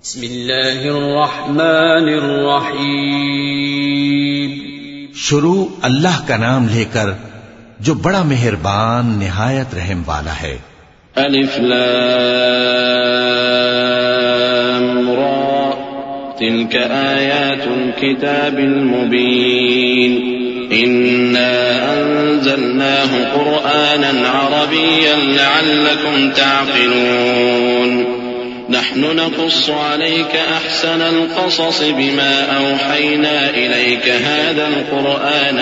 بسم اللہ الرحمن الرحیم. شروع اللہ کا نام لے کر جو بڑا مہربان نہایت رحم والا ہے. الف لام را تلك آیات الكتاب المبین إنا أنزلناه قرآنا عربيا لعلكم تعقلون. نحن نقص عليك أحسن القصص بما أوحينا إليك هذا القرآن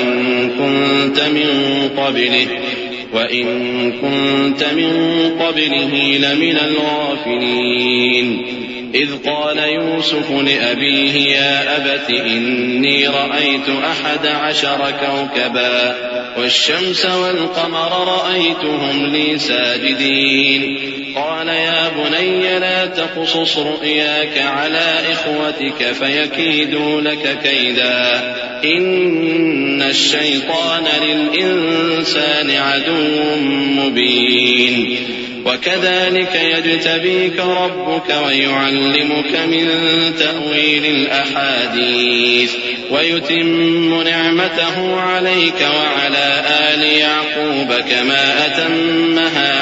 وإن كنت من قبله لمن الغافلين. إذ قال يوسف لأبيه يا أبت إني رأيت 11 كوكبا والشمس والقمر رأيتهم لي ساجدين. قال يا بني لا تقصص رؤياك على إخوتك فيكيدوا لك كيدا إن الشيطان للإنسان عدو مبين. وكذلك يجتبيك ربك ويعلمك من تأويل الأحاديث ويتم نعمته عليك وعلى آل يعقوب كما أتمها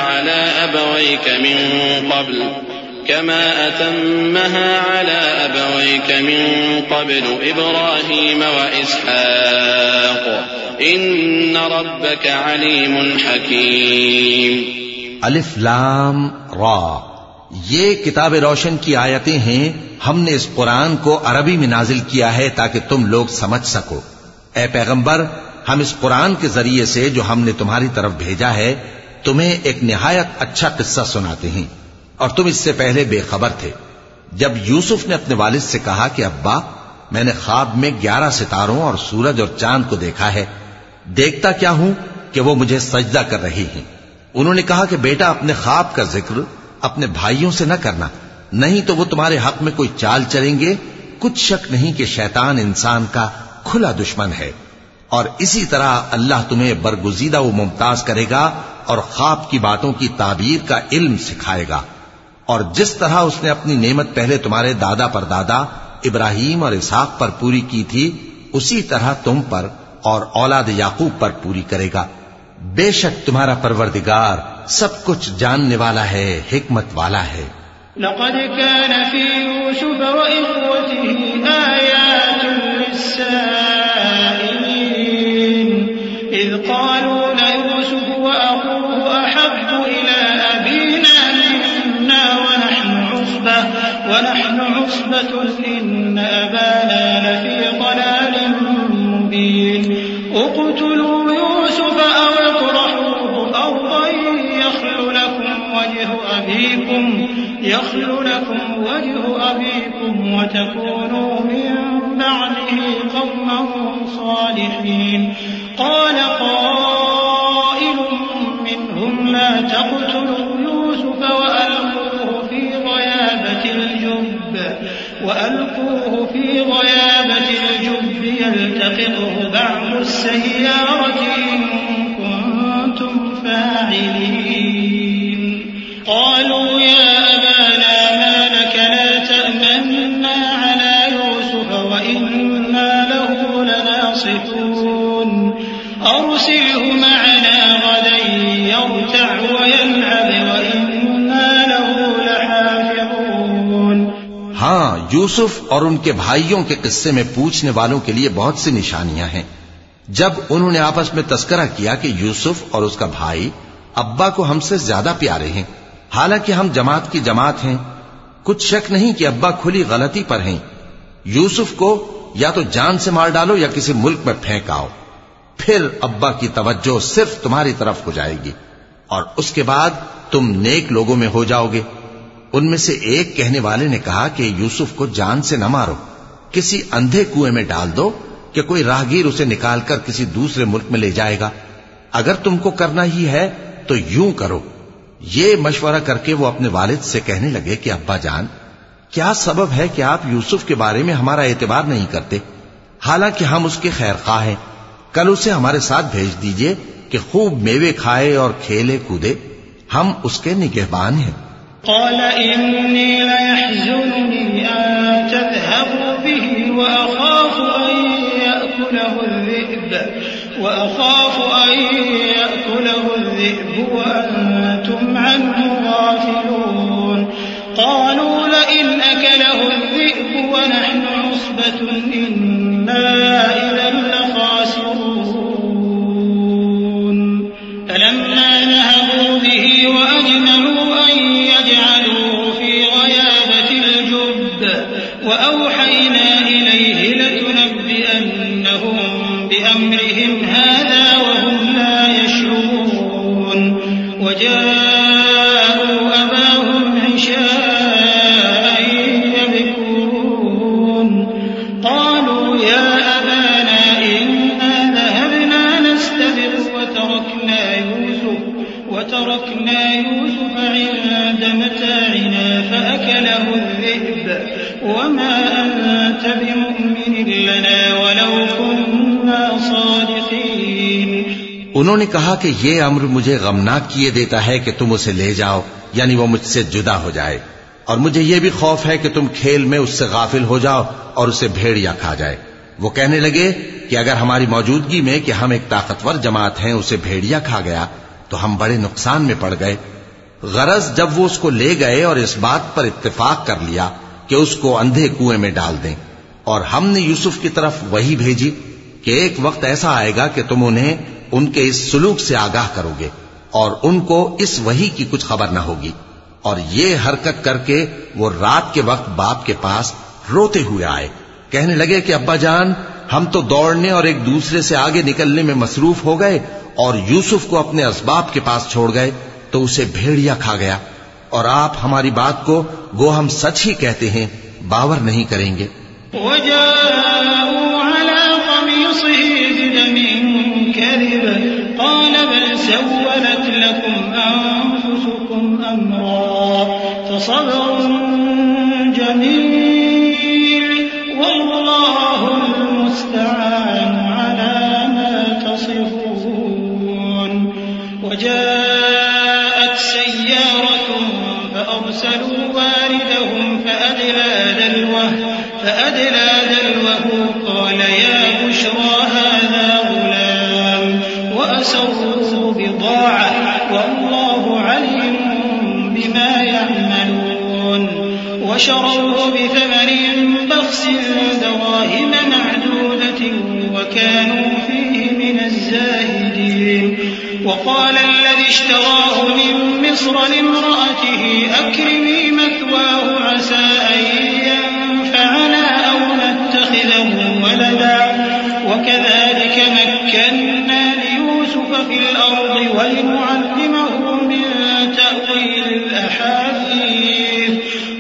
على أبويك من قبل إبراهيم وإسحاق إن ربك عليم حكيم. الف لام را، یہ کتاب روشن کی آیتیں ہیں. ہم نے اس قرآن کو عربی میں نازل کیا ہے تاکہ تم لوگ سمجھ سکو. اے پیغمبر، ہم اس قرآن کے ذریعے سے جو ہم نے تمہاری طرف بھیجا ہے تمہیں ایک نہایت اچھا قصہ سناتے ہیں، اور تم اس سے پہلے بے خبر تھے. جب یوسف نے اپنے والد سے کہا کہ ابا، میں نے خواب میں 11 ستاروں اور سورج اور چاند کو دیکھا ہے، دیکھتا کیا ہوں کہ وہ مجھے سجدہ کر رہی ہیں. انہوں نے کہا کہ بیٹا، اپنے خواب کا ذکر اپنے بھائیوں سے نہ کرنا، نہیں تو وہ تمہارے حق میں کوئی چال چلیں گے. کچھ شک نہیں کہ شیطان انسان کا کھلا دشمن ہے، اور اسی طرح اللہ تمہیں برگزیدہ و ممتاز کرے گا اور خواب کی باتوں کی تعبیر کا علم سکھائے گا. اور جس طرح اس نے اپنی نعمت پہلے تمہارے دادا پر دادا ابراہیم اور اسحاق پر پوری کی تھی، اسی طرح تم پر اور اولاد یعقوب پر پوری کرے گا. بے شک تمہارا پروردگار سب کچھ جاننے والا ہے، حکمت والا ہے. لقد كان في يوسف وإخوته آيات للسائلين إذ قالوا ليوسف وأخوه أحب إلى أبينا منا ونحن عصبة إن أبانا لفي ضلال مبين. اقتلوا يوسف أو اطرحوه أرضا يخل لكم وجه أبيكم وتكونوا من بعده قوما صالحين. قال قائل منهم لا تقتلوا يوسف وألقوه في غيابة الجب يلتقطه بعض السيارة إن كنتم فاعلين. قالوا يا أبانا ما لك لا تأمنا على يوسف وإنا له لناصحون. أرسله معنا غدا يرتع ويلعب وإنا له لحافظون. ہاں، یوسف اور ان کے بھائیوں کے قصے میں پوچھنے والوں کے لیے بہت سی نشانیاں ہیں. جب انہوں نے آپس میں تذکرہ کیا کہ یوسف اور اس کا بھائی ابا کو ہم سے زیادہ پیارے ہیں، حالانکہ ہم جماعت کی جماعت ہیں، کچھ شک نہیں کہ ابا کھلی غلطی پر ہیں. یوسف کو یا تو جان سے مار ڈالو یا کسی ملک میں پھینک آؤ، پھر ابا کی توجہ صرف تمہاری طرف ہو جائے گی اور اس کے بعد تم نیک لوگوں میں ہو جاؤ گے. ان میں سے ایک کہنے والے نے کہا کہ یوسف کو جان سے نہ مارو، کسی اندھے کنویں میں ڈال دو کہ کوئی راہگیر اسے نکال کر کسی دوسرے ملک میں لے جائے گا. اگر تم کو کرنا ہی ہے تو یوں کرو. یہ مشورہ کر کے وہ اپنے والد سے کہنے لگے کہ ابا جان، کیا سبب ہے کہ آپ یوسف کے بارے میں ہمارا اعتبار نہیں کرتے، حالانکہ ہم اس کے خیر خواہ ہیں. کل اسے ہمارے ساتھ بھیج دیجئے کہ خوب میوے کھائے اور کھیلے کودے، ہم اس کے نگہبان ہیں. قال إني ليحزنني يأكله الذئب وأخاف أن يأكله الذئب وأنتم عنه غافلون قالوا لئن أكله الذئب ونحن عصبة إنا إذا لخاسرون فلما ذهبوا به وأجمعوا أن يجعلوه في غيابة الجب وأوحينا إليه لتنبئنهم بأمرهم هذا وهم لا يشعرون وجاءوا أباهم عشاء يبكون قالوا يا أبانا إنا ذهبنا نستبق وتركنا يوسف عند متاعنا فأكله الذئب وما أنت بمؤمن لنا ولو كنا صادقين. انہوں نے کہا کہ یہ امر مجھے غمناک کیے دیتا ہے کہ تم اسے لے جاؤ، یعنی وہ مجھ سے جدا ہو جائے، اور مجھے یہ بھی خوف ہے کہ تم کھیل میں اس سے غافل ہو جاؤ اور اسے بھیڑیا کھا جائے. وہ کہنے لگے کہ اگر ہماری موجودگی میں کہ ہم ایک طاقتور جماعت ہیں اسے بھیڑیا کھا گیا تو ہم بڑے نقصان میں پڑ گئے. غرض جب وہ اس کو لے گئے اور اس بات پر اتفاق کر لیا کہ اس کو اندھے کنویں میں ڈال دیں، اور ہم نے یوسف کی طرف وحی بھیجی کہ ایک وقت ایسا آئے گا کہ تم انہیں ان کے اس سلوک سے آگاہ کرو گے اور ان کو اس وحی کی کچھ خبر نہ ہوگی. اور یہ حرکت کر کے وہ رات کے وقت باپ کے پاس روتے ہوئے آئے. کہنے لگے کہ ابا جان، ہم تو دوڑنے اور ایک دوسرے سے آگے نکلنے میں مصروف ہو گئے اور یوسف کو اپنے اسباب کے پاس چھوڑ گئے تو اسے بھیڑیا کھا گیا، اور آپ ہماری بات کو گو ہم سچ ہی کہتے ہیں باور نہیں کریں گے. وجاءوا على قميصه بدم كذب قال بل سولت لكم أنفسكم أمرا فصبر جميل والله المستعان على ما تصفون. وجاءت سيارة فأرسلوا واردهم فأدلى دلوه قال يا بشرى هذا غلام وأسروا بضاعة والله عليم بما يعملون. وشروه بثمن بخس دراهم معدودة وكانوا فيه من الزاهدين. وقال الذي اشتراه من مصر لامرأته أكرمي مثواه عسى أن ينفعنا أو نتخذه ولدا وكذلك مكنا ليوسف في الأرض ولنعلمه من تأويل الأحاديث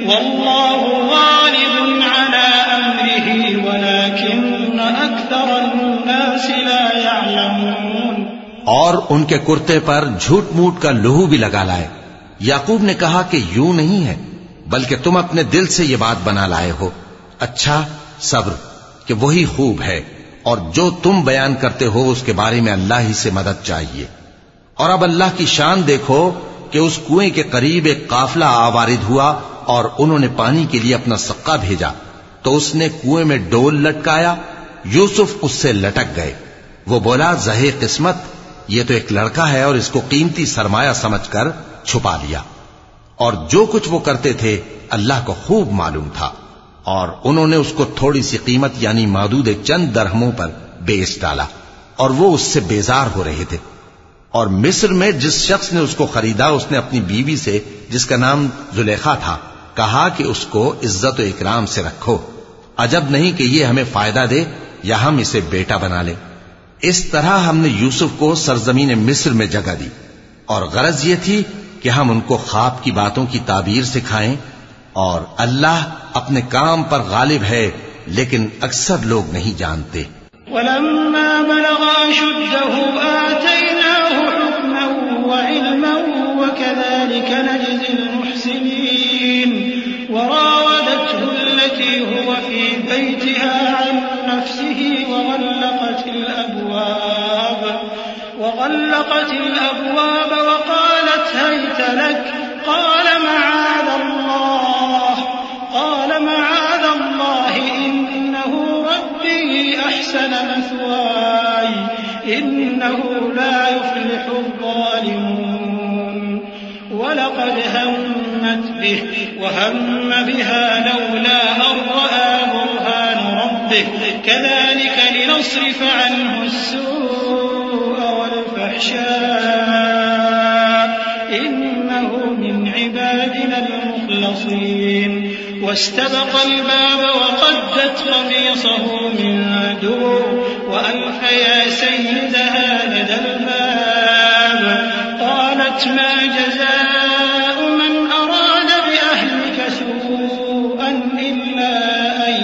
والله غالب على أمره ولكن أكثر الناس لا يعلمون. اور ان کے کرتے پر جھوٹ موٹ کا لہو بھی لگا لائے. یعقوب نے کہا کہ یوں نہیں ہے بلکہ تم اپنے دل سے یہ بات بنا لائے ہو. اچھا صبر کہ وہی خوب ہے، اور جو تم بیان کرتے ہو اس کے بارے میں اللہ ہی سے مدد چاہیے. اور اب اللہ کی شان دیکھو کہ اس کنویں کے قریب ایک قافلہ آوارد ہوا اور انہوں نے پانی کے لیے اپنا سقا بھیجا تو اس نے کنویں میں ڈول لٹکایا. یوسف اس سے لٹک گئے. وہ بولا زہے قسمت، یہ تو ایک لڑکا ہے، اور اس کو قیمتی سرمایہ سمجھ کر چھپا لیا. اور جو کچھ وہ کرتے تھے اللہ کو خوب معلوم تھا. اور انہوں نے اس کو تھوڑی سی قیمت یعنی معدود چند درہموں پر بیچ ڈالا، اور وہ اس سے بیزار ہو رہے تھے. اور مصر میں جس شخص نے اس کو خریدا اس نے اپنی بیوی سے جس کا نام زلیخا تھا کہا کہ اس کو عزت و اکرام سے رکھو، عجب نہیں کہ یہ ہمیں فائدہ دے یا ہم اسے بیٹا بنا لیں. اس طرح ہم نے یوسف کو سرزمین مصر میں جگہ دی، اور غرض یہ تھی کہ ہم ان کو خواب کی باتوں کی تعبیر سکھائیں. اور اللہ اپنے کام پر غالب ہے لیکن اکثر لوگ نہیں جانتے. ولما بلغ أشده آتيناه حكما وعلما وكذلك نجزي المحسنين. وراودته التي هو في بيتها عن نفسه وغلقت الأبواب وقالت هيت لك قال معاذ الله إنه ربي أحسن مثواي إنه لا يفلح الظالمون ولقد همت به وهم بها لولا أن رأى برهان ربه كذلك لنصرف عنه السوء والفحشاء إنه من عبادنا المخلصين واستبق الباب وقدت قميصه من دبر وألف يا سيدها لدى الباب قالت ما جزاء من أراد بأهلك سوءا إلا أن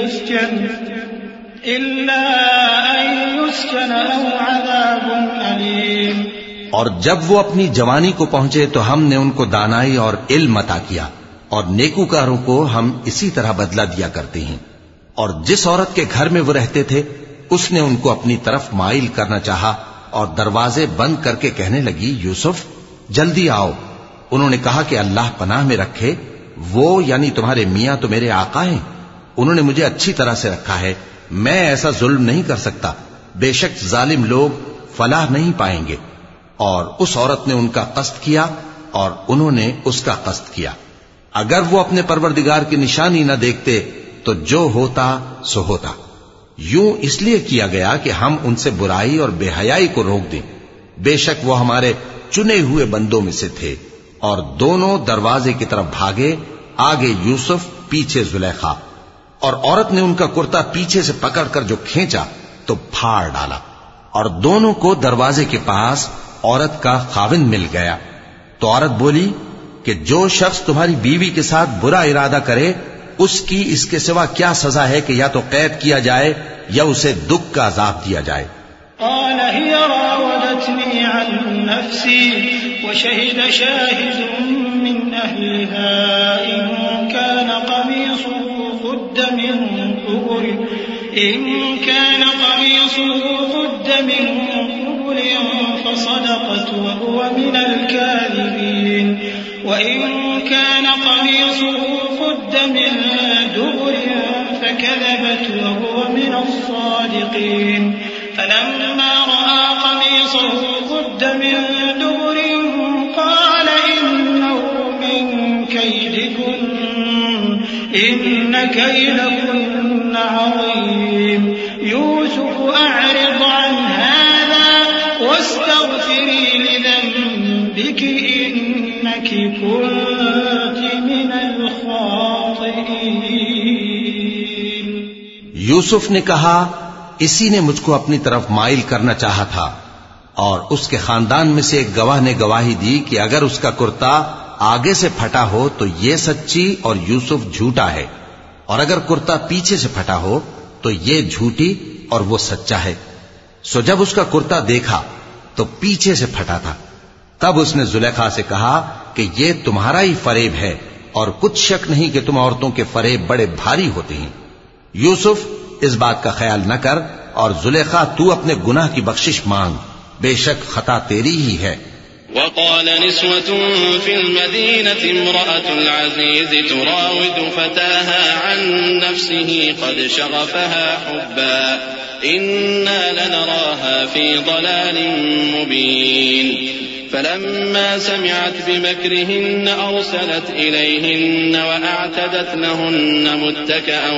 يسجن أو عذاب أليم. اور جب وہ اپنی جوانی کو پہنچے تو ہم نے ان کو دانائی اور علم عطا کیا اور نیکوکاروں کو ہم اسی طرح بدلہ دیا کرتے ہیں. اور جس عورت کے گھر میں وہ رہتے تھے اس نے ان کو اپنی طرف مائل کرنا چاہا اور دروازے بند کر کے کہنے لگی یوسف جلدی آؤ. انہوں نے کہا کہ اللہ پناہ میں رکھے، وہ یعنی تمہارے میاں تو میرے آقا ہیں، انہوں نے مجھے اچھی طرح سے رکھا ہے، میں ایسا ظلم نہیں کر سکتا، بے شک ظالم لوگ فلاح نہیں پائیں گے. اور اس عورت نے ان کا قصد کیا اور انہوں نے اس کا قصد کیا. اگر وہ اپنے پروردگار کی نشانی نہ دیکھتے تو جو ہوتا سو ہوتا. یوں اس لیے کیا گیا کہ ہم ان سے برائی اور بے حیائی کو روک دیں. بے شک وہ ہمارے چنے ہوئے بندوں میں سے تھے. اور دونوں دروازے کی طرف بھاگے، آگے یوسف پیچھے زلیخا. اور عورت نے ان کا کرتا پیچھے سے پکڑ کر جو کھینچا تو پھاڑ ڈالا. اور دونوں کو دروازے کے پاس عورت کا خاوند مل گیا. تو عورت بولی کہ جو شخص تمہاری بیوی کے ساتھ برا ارادہ کرے اس کی اس کے سوا کیا سزا ہے کہ یا تو قید کیا جائے یا اسے دکھ کا عذاب دیا جائے. قال هي راودتني عن نفسي وشهد شاهد من أهلها إن كان قميصه قد من قبل فصدقت وهو من الكاذبين وإن كان قميصه قد من دبر فكذبت وهو من الصادقين فلما رأى قميصه قد من دبر قال إنه من كيدكن إن كيدكن عظيم يوسف أعرض عن هذا واستغفري لذنبك إنك كنت من الخاطئين. یوسف نے کہا اسی نے مجھ کو اپنی طرف مائل کرنا چاہا تھا. اور اس کے خاندان میں سے ایک گواہ نے گواہی دی کہ اگر اس کا کرتا آگے سے پھٹا ہو تو یہ سچی اور یوسف جھوٹا ہے، اور اگر کرتا پیچھے سے پھٹا ہو تو یہ جھوٹی اور وہ سچا ہے. سو جب اس کا کرتا دیکھا تو پیچھے سے پھٹا تھا. تب اس نے زلیخا سے کہا کہ یہ تمہارا ہی فریب ہے اور کچھ شک نہیں کہ تم عورتوں کے فریب بڑے بھاری ہوتے ہیں. یوسف اس بات کا خیال نہ کر اور زلیخا تو اپنے گناہ کی بخشش مانگ، بے شک خطا تیری ہی ہے. وقال نسوة في المدينة امرأة العزيز تراود فتاها عن نفسه قد شغفها حبا إنا لنراها في ضلال مبين. فلما سمعت بمكرهن أرسلت إليهن وأعتدت لهن متكئا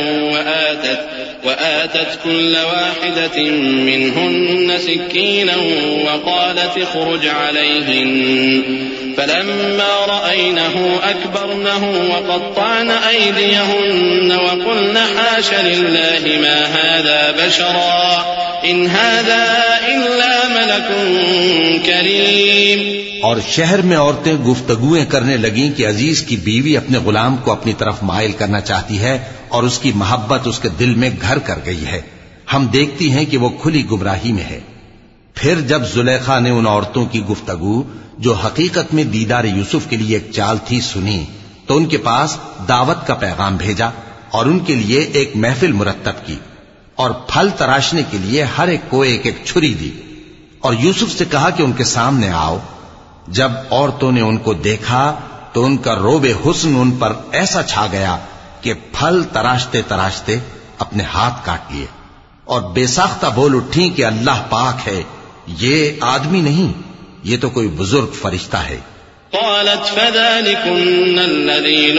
وآتت كل واحدة منهن سكينا وقالت اخرج عليهن. فلما رأينه أكبرنه وقطعن أيديهن وقلن حاش لله ما هذا بشرا إن هذا إلا ملك کریم. اور شہر میں عورتیں گفتگویں کرنے لگیں کہ عزیز کی بیوی اپنے غلام کو اپنی طرف مائل کرنا چاہتی ہے اور اس کی محبت اس کے دل میں گھر کر گئی ہے. ہم دیکھتی ہیں کہ وہ کھلی گمراہی میں ہے. پھر جب زلیخا نے ان عورتوں کی گفتگو جو حقیقت میں دیدار یوسف کے لیے ایک چال تھی سنی تو ان کے پاس دعوت کا پیغام بھیجا اور ان کے لیے ایک محفل مرتب کی اور پھل تراشنے کے لیے ہر ایک کو ایک ایک چھری دی اور یوسف سے کہا کہ ان کے سامنے آؤ. جب عورتوں نے ان کو دیکھا تو ان کا روب حسن ان پر ایسا چھا گیا کہ پھل تراشتے تراشتے اپنے ہاتھ کاٹ لیے اور بے ساختہ بول اٹھی کہ اللہ پاک ہے، یہ آدمی نہیں، یہ تو کوئی بزرگ فرشتہ ہے۔ قالت فذلكن الذي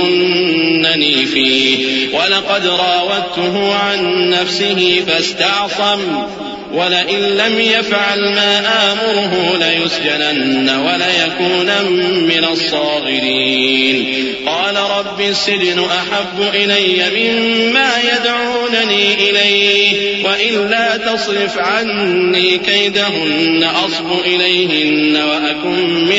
لمتنني فيه ولقد راودته عن نفسه فاستعصم ولئن لم يفعل ما آمره ليسجنن وليكونا من الصاغرين قال رب السجن أحب إلي مما يدعونني إليه وإلا تصرف عني كيدهن أصب إليهن وأكن من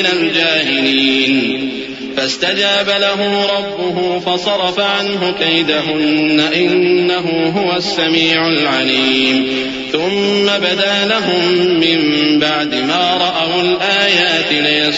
الجاهلين فاستجاب له ربه فصرف عنه كيدهن إنه هو السميع العليم ثم بدا لهم من بعد ما رأوا الآيات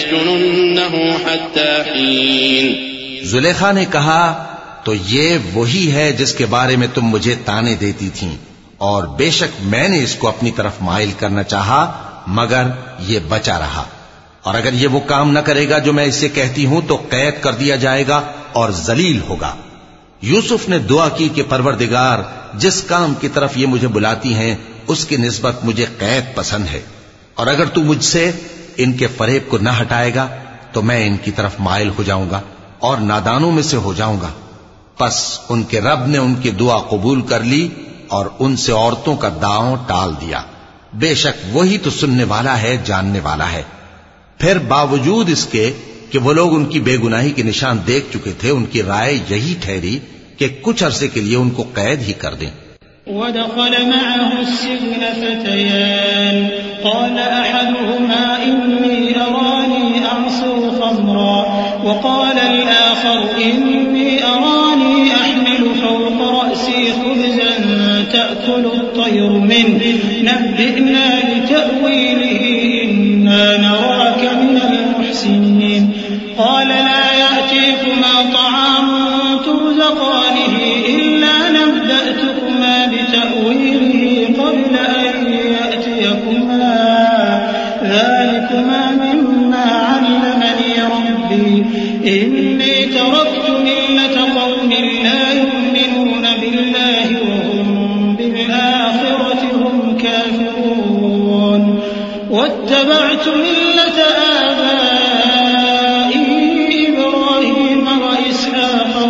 ليسجننه حتى حين۔ زلیخا نے کہا تو یہ وہی ہے جس کے بارے میں تم مجھے تانے دیتی تھیں، اور بے شک میں نے اس کو اپنی طرف مائل کرنا چاہا مگر یہ بچا رہا، اور اگر یہ وہ کام نہ کرے گا جو میں اسے کہتی ہوں تو قید کر دیا جائے گا اور ذلیل ہوگا۔ یوسف نے دعا کی کہ پروردگار جس کام کی طرف یہ مجھے بلاتی ہیں اس کی نسبت مجھے قید پسند ہے، اور اگر تو مجھ سے ان کے فریب کو نہ ہٹائے گا تو میں ان کی طرف مائل ہو جاؤں گا اور نادانوں میں سے ہو جاؤں گا۔ پس ان کے رب نے ان کی دعا قبول کر لی اور ان سے عورتوں کا داؤں ٹال دیا، بے شک وہی تو سننے والا ہے، جاننے والا ہے۔ پھر باوجود اس کے کہ وہ لوگ ان کی بے گناہی کے نشان دیکھ چکے تھے، ان کی رائے یہی ٹھہری کہ کچھ عرصے کے لیے ان کو قید ہی کر دیں۔ وَدَخَلَ مَعَهُ السِّجْنَ فَتَيَانِ قَالَ أَحَدُهُمَا إِنِّي أَرَانِي أَعْصِرُ خَمْرًا وَقَالَ الْآخَرُ إِنِّي أَرَانِي أَحْمِلُ فَوْقَ رَأْسِي خُبْزًا تَأْكُلُ الطَّيْرُ مِنْهُ نَبِّئْنَا بِتَأْوِيلِهِ إِنَّا نَرَاكَ مِنَ الْمُحْسِنِينَ قَالَ لَا يَأْتِيكُمَا طَعَامٌ تُرْزَقَانِهِ إِلَّا نَبَّأْتُكُمَا بِتَأْوِيلِهِ قَبْلَ أَن يَأْتِيَكُمَا ذَلِكُمَا مِمَّا عَلَّمَنِي رَبِّي إِنِّي تَرَكْتُ مِلَّةَ قَوْمٍ لَّا يُؤْمِنُونَ بِاللَّهِ وَهُم بِالْآخِرَةِ هُمْ كَافِرُونَ وَاتَّبَعْتُ مِلَّةَ آبَائِي إِبْرَاهِيمَ وَإِسْحَاقَ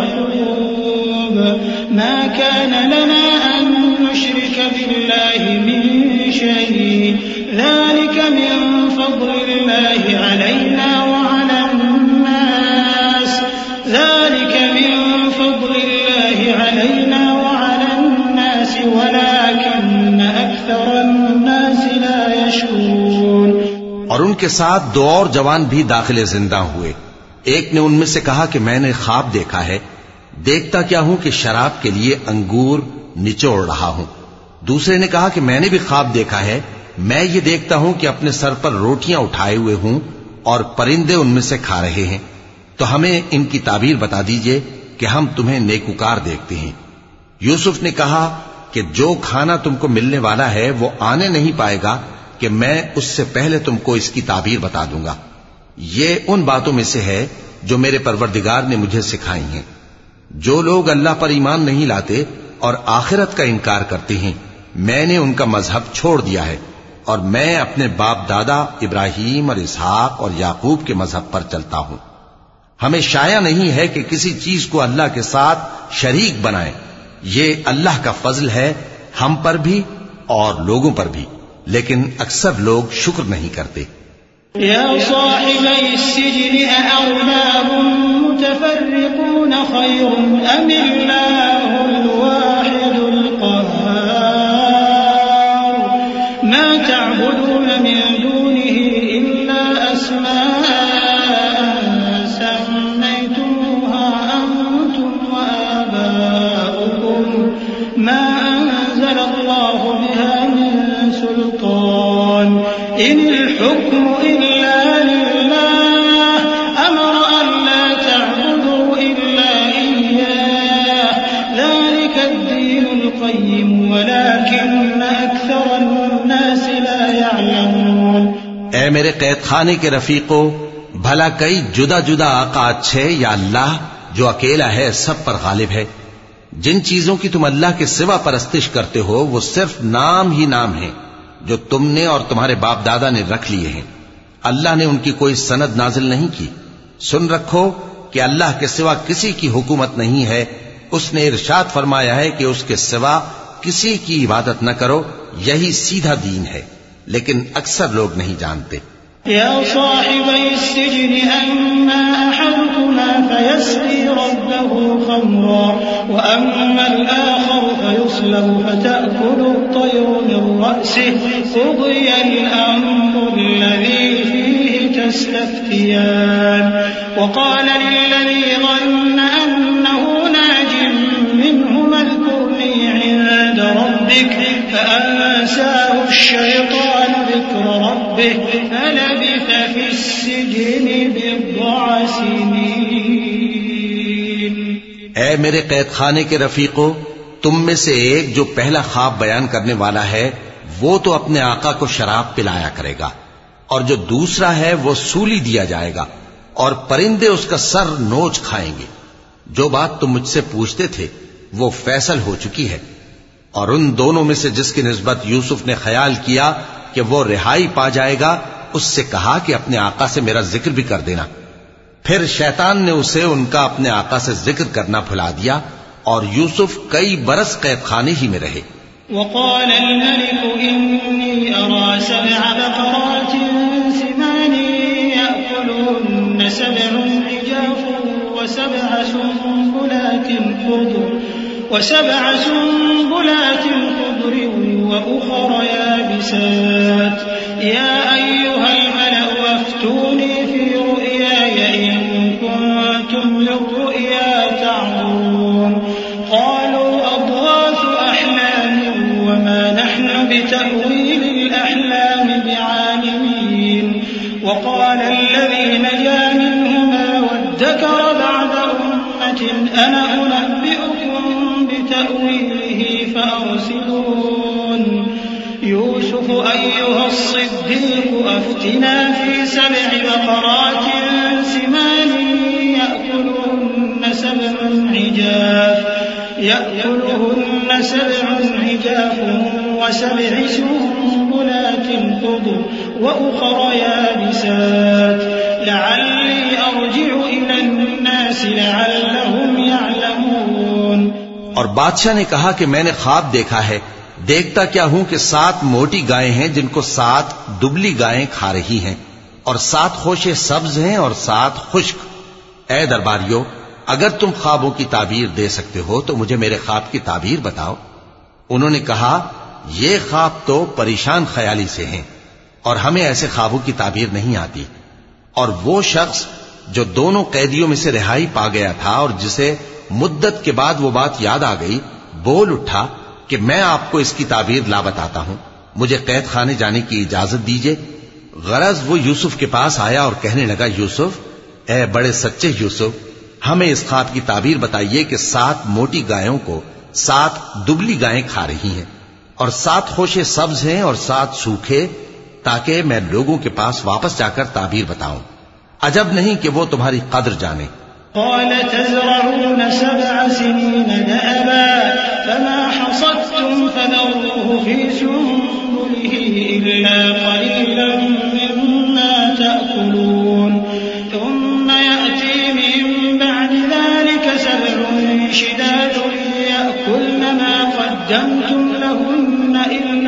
وَيَعْقُوبَ مَا كَانَ لَنَا أَن نُّشْرِكَ بِاللَّهِ مِن شَيْءٍ ذَلِكَ مِن فَضْلِ اللَّهِ عَلَيْنَا وَعَلَى النَّاسِ وَلَكِنَّ أَكْثَرَ النَّاسِ لَا يَشْكُرُونَ۔ اور ان کے ساتھ دو اور جوان بھی داخل زندہ ہوئے۔ ایک نے ان میں سے کہا کہ میں نے خواب دیکھا ہے، دیکھتا کیا ہوں کہ شراب کے لیے انگور نچوڑ رہا ہوں۔ دوسرے نے کہا کہ میں نے بھی خواب دیکھا ہے، میں یہ دیکھتا ہوں کہ اپنے سر پر روٹیاں اٹھائے ہوئے ہوں اور پرندے ان میں سے کھا رہے ہیں، تو ہمیں ان کی تعبیر بتا دیجئے کہ ہم تمہیں نیکوکار دیکھتے ہیں۔ یوسف نے کہا کہ جو کھانا تم کو ملنے والا ہے وہ آنے نہیں پائے گا کہ میں اس سے پہلے تم کو اس کی تعبیر بتا دوں گا۔ یہ ان باتوں میں سے ہے جو میرے پروردگار نے مجھے سکھائی ہیں۔ جو لوگ اللہ پر ایمان نہیں لاتے اور آخرت کا انکار کرتے ہیں، میں نے ان کا مذہب چھوڑ دیا ہے اور میں اپنے باپ دادا ابراہیم اور اسحاق اور یعقوب کے مذہب پر چلتا ہوں۔ ہمیں شایع نہیں ہے کہ کسی چیز کو اللہ کے ساتھ شریک بنائیں، یہ اللہ کا فضل ہے ہم پر بھی اور لوگوں پر بھی، لیکن اکثر لوگ شکر نہیں کرتے۔ یا صاحبی السجن أأرباب متفرقون خير أم الله الواحد القهار ما تعبدون من دونه إلا أسماء سميتموها أنتم وآباؤكم ما أنزل الله بها من سلطان إن الحكم إلا لله أمر أن لا تعبدوا إلا إياه ذلك الدين القيم ولكن أكثر الناس لا يعلمون۔ اے میرے قید خانے کے رفیقو، بھلا کئی جدا جدا آقا اچھے یا اللہ جو اکیلا ہے سب پر غالب ہے؟ جن چیزوں کی تم اللہ کے سوا پرستش کرتے ہو وہ صرف نام ہی نام ہیں جو تم نے اور تمہارے باپ دادا نے رکھ لیے ہیں. اللہ نے ان کی کوئی سند نازل نہیں کی. سن رکھو کہ اللہ کے سوا کسی کی حکومت نہیں ہے. اس نے ارشاد فرمایا ہے کہ اس کے سوا کسی کی عبادت نہ کرو. یہی سیدھا دین ہے، لیکن اکثر لوگ نہیں جانتے. يا صاحبي السجن أما أحدكما فيسقي ربه خمرا وأما الآخر فيصلب فتأكل الطير من رأسه قضي الأمر الذي فيه تستفتيان. وقال للذي ظن أنه ناج منهما اذكرني عند ربك فأنساه الشيطان ذكر ربه فلبث في السجن بضع سنين. اے میرے قید خانے کے رفیقو، تم میں سے ایک جو پہلا خواب بیان کرنے والا ہے وہ تو اپنے آقا کو شراب پلایا کرے گا، اور جو دوسرا ہے وہ سولی دیا جائے گا اور پرندے اس کا سر نوچ کھائیں گے. جو بات تم مجھ سے پوچھتے تھے وہ فیصل ہو چکی ہے. اور ان دونوں میں سے جس کی نسبت یوسف نے خیال کیا کہ وہ رہائی پا جائے گا، اس سے کہا کہ اپنے آقا سے میرا ذکر بھی کر دینا. پھر شیطان نے اسے ان کا اپنے آقا سے ذکر کرنا بھلا دیا اور یوسف کئی برس قید خانے ہی میں رہے. وقال الملك إني أرى 7 بقرات سمان يأكلهن 7 عجاف وسبع سنبلات خضر وأخر يابسات. يا أيها الملأ أفتوني في رؤياي إن كنتم للرؤيا تعبرون. قالوا أضغاث أحلام وما نحن بتأويل الأحلام بعالمين. وقال الذي نجا منهما وادكر بعد أمة أنا أنبئكم بتأويله فأرسلون. يوسف أيها الصديق أفتنا في 7 بقرات سمان يأكلهن 7 عجاف و7 سنبلات خضر وأخر يابسات لعلي أرجع إلى الناس لعلهم يعلمون. اور بادشاہ نے کہا کہ میں نے خواب دیکھا ہے، دیکھتا کیا ہوں کہ 7 موٹی گائیں ہیں جن کو 7 دبلی گائیں کھا رہی ہیں، اور 7 خوشے سبز ہیں اور 7 خشک. اے درباریو، اگر تم خوابوں کی تعبیر دے سکتے ہو تو مجھے میرے خواب کی تعبیر بتاؤ. انہوں نے کہا یہ خواب تو پریشان خیالی سے ہیں اور ہمیں ایسے خوابوں کی تعبیر نہیں آتی. اور وہ شخص جو دونوں قیدیوں میں سے رہائی پا گیا تھا اور جسے مدت کے بعد وہ بات یاد آ گئی، بول اٹھا کہ میں آپ کو اس کی تعبیر لا بتاتا ہوں، مجھے قید خانے جانے کی اجازت دیجیے. غرض وہ یوسف کے پاس آیا اور کہنے لگا، یوسف، اے بڑے سچے یوسف، ہمیں اس خواب کی تعبیر بتائیے کہ 7 موٹی گایوں کو 7 دبلی گائیں کھا رہی ہیں اور 7 خوشے سبز ہیں اور 7 سوکھے، تاکہ میں لوگوں کے پاس واپس جا کر تعبیر بتاؤں. عجب نہیں کہ وہ تمہاری قدر جانے. قال تزرعون 7 سنين دأبا فما حصدتم فذروه في سنبله إلا قليلا مما تأكلون. ثم يأتي من بعد ذلك 7 شداد يأكلن ما قدمتم لهن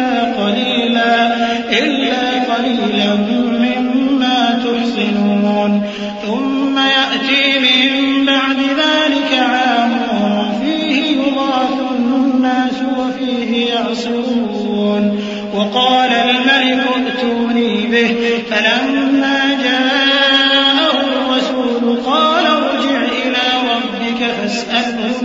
إلا قليلا مما تحصنون. ثم يأتي من بعد ذلك عام فيه يغاث الناس وفيه يعصرون. وقال الملك ائتوني به فلما جاءه الرسول قال ارجع إلى ربك فاسأله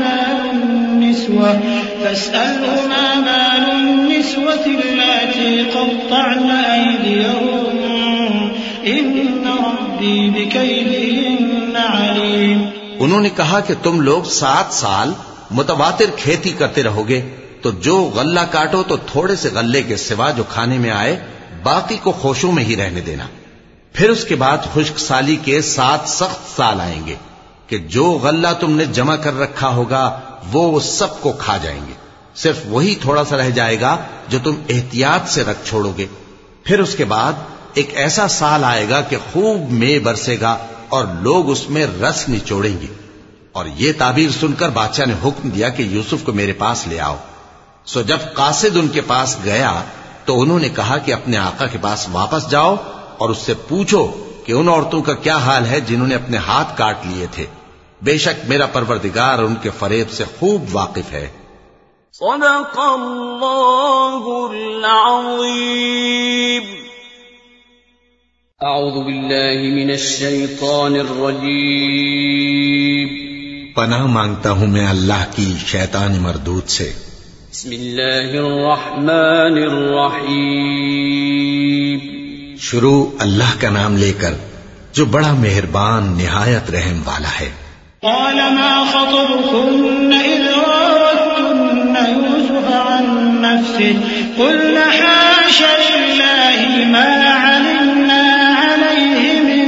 ما بال النسوة اللاتي قطعن أيديهن إن ربي بكيدهن عليم. انہوں نے کہا کہ تم لوگ 7 سال متواتر کھیتی کرتے رہو گے تو جو غلہ کاٹو تو تھوڑے سے غلے کے سوا جو کھانے میں آئے باقی کو خوشوں میں ہی رہنے دینا. پھر اس کے بعد خشک سالی کے 7 سخت سال آئیں گے کہ جو غلہ تم نے جمع کر رکھا ہوگا وہ سب کو کھا جائیں گے، صرف وہی تھوڑا سا رہ جائے گا جو تم احتیاط سے رکھ چھوڑو گے۔ پھر اس کے بعد ایک ایسا سال آئے گا کہ خوب مے برسے گا اور لوگ اس میں رس نچوڑیں گے۔ اور یہ تعبیر سن کر بادشاہ نے حکم دیا کہ یوسف کو میرے پاس لے آؤ۔ سو جب قاصد ان کے پاس گیا تو انہوں نے کہا کہ اپنے آقا کے پاس واپس جاؤ اور اس سے پوچھو کہ ان عورتوں کا کیا حال ہے جنہوں نے اپنے ہاتھ کاٹ لیے تھے، بے شک میرا پروردگار ان کے فریب سے خوب واقف ہے۔ صدق اللہ العظیم۔ اعوذ باللہ من الشیطان الرجیم۔ پناہ مانگتا ہوں میں اللہ کی شیطان مردود سے۔ بسم اللہ الرحمن الرحیم۔ شروع اللہ کا نام لے کر جو بڑا مہربان نہایت رحم والا ہے۔ قال ما خطبكن إذ راوتن يوسف عن نفسه قلن حاش لله ما علمنا عليه من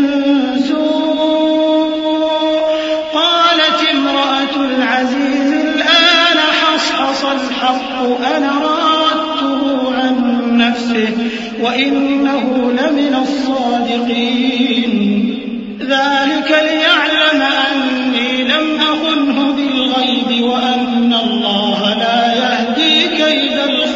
سوء قالت امرأة العزيز الآن حصحص الحق أنا راودته عن نفسه وإنه لمن الصادقين ذلك ليعلم أني لم أخنه بالغيب وأن الله لا يهدي كيد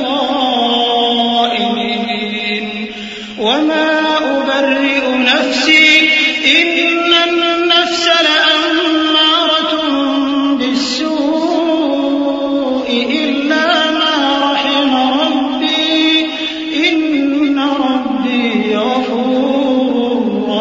الخائنين وما أبرئ نفسي إن النفس لأمارة بالسوء إلا ما رحم ربي إن ربي غفور